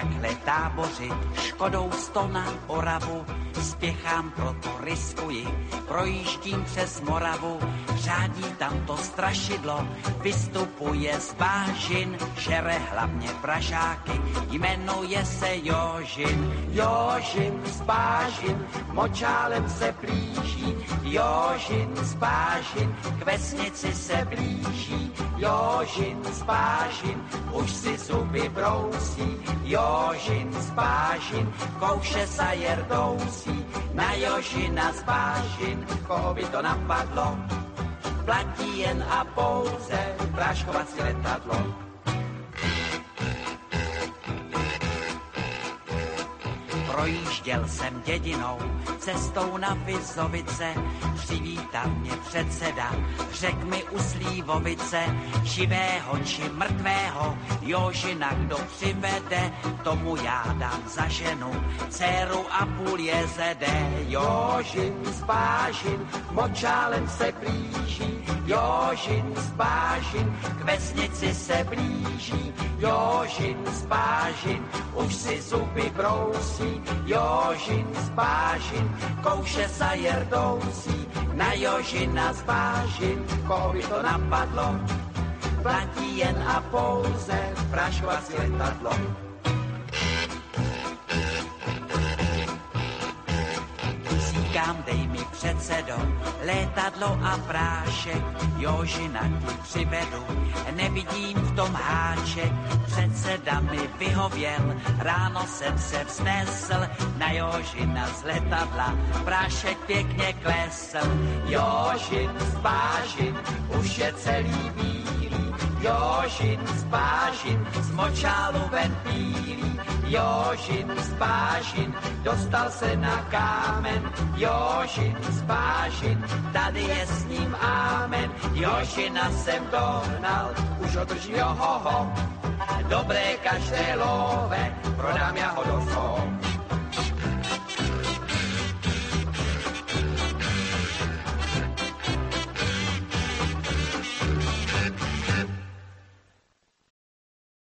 takhle tábořit. Škodou 100 na Oravu, spěchám, proto riskuji. Projíždím přes Moravu, řádí tam to strašidlo. Vystupuje z Bážin, žere hlavně pražáky. Jmenuje se Jožin. Jožin z Bážin, močálem se blíží. Jožin z Bážin, k vesnici se blíží. Jožin z Bážin, už si zuby brousí. Jožin z Bážin, kouše sa jerdousí. Na Jožina z Bážin, koho by to napadlo, platí jen a pouze práškovací letadlo. Projížděl jsem dědinou, cestou na Vizovice, přivítal mě předseda, řek mi u Slívovice, živého či mrtvého, Jožina kdo přivede, tomu já dám za ženu, dceru a půl jezede. Jožin z Bážin, močálem se blíží, Jožin z Bážin, k vesnici se blíží, Jožin z Bážin, už si zuby brousí, Jožin z Bážin, kouše sa jerdousí. Na Jožina z Bážin, koho by to napadlo, platí jen a pouze práškovací letadlo. Říkám, dej mi předsedo, létadlo a prášek, Jožina ti přivedu, nevidím v tom háček. Předseda mi vyhověl, ráno jsem se vznesl, na Jožina z letadla prášek pěkně klesl. Jožin z Bážin, už je celý bílý, Jožin z Bážin, z močálu ven bílý. Jožin z Bážin, dostal se na kámen, Jožin z Bážin, tady je s ním ámen. Jožina jsem dohnal, už ho držím, johoho, dobré každé love, prodám já ho do zoo.